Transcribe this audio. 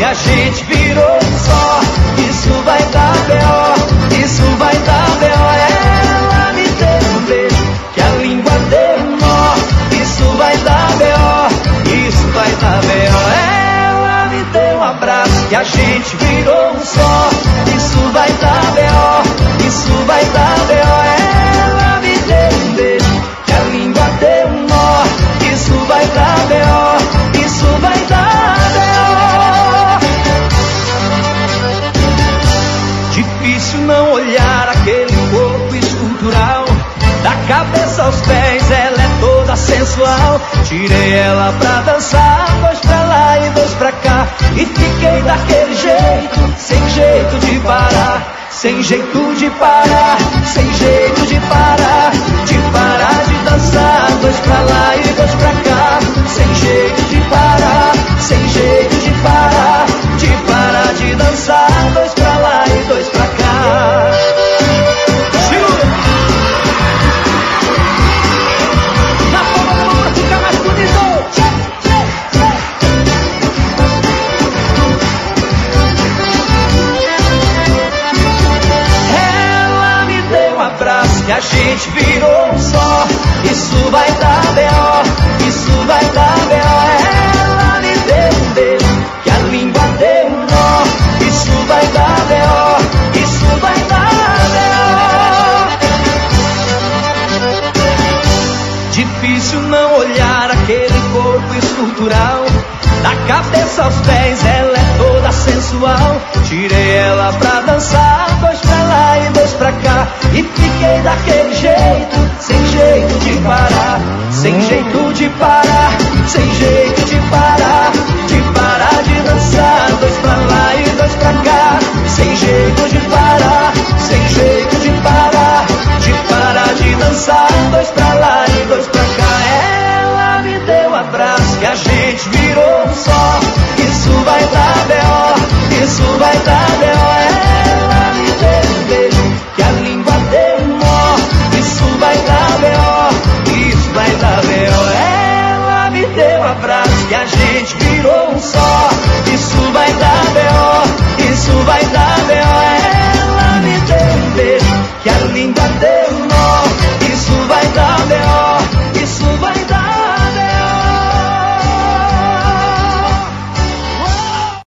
a gente virou um só. Isso vai dar B.O., isso vai dar B.O. Ela me deu um beijo, que a língua deu um nó. Isso vai dar B.O., isso vai dar B.O. Ela me deu um abraço, que a gente virou um só. Isso vai dar B.O., isso vai dar B.O. Ela me deu um beijo, que a língua deu um nó. Isso vai dar B.O., isso vai dar B.O. Difícil não olhar aquele corpo escultural, da cabeça aos pés ela é toda sensual. Tirei ela pra dançar, dois pra lá e dois pra cá, e fiquei daquele jeito, sem jeito de parar, sem jeito de parar, sem jeito de parar de dançar, dois pra lá e dois pra cá, sem jeito de parar, sem jeito de parar de dançar, dois pra lá e dois pra cá. Segura! Na palma da mão pra ficar mais bonito. Ela me deu um abraço, que a gente virou um só. Isso vai dar B.O., isso vai dar B.O. Ela me deu um beijo, que a língua deu um nó. Isso vai dar B.O., isso vai dar B.O. Difícil não olhar aquele corpo escultural, da cabeça aos pés ela é toda sensual. Tirei ela pra dançar, dois pra lá e dois pra cá, e fiquei daquele jeito, sem jeito de parar, sem jeito de parar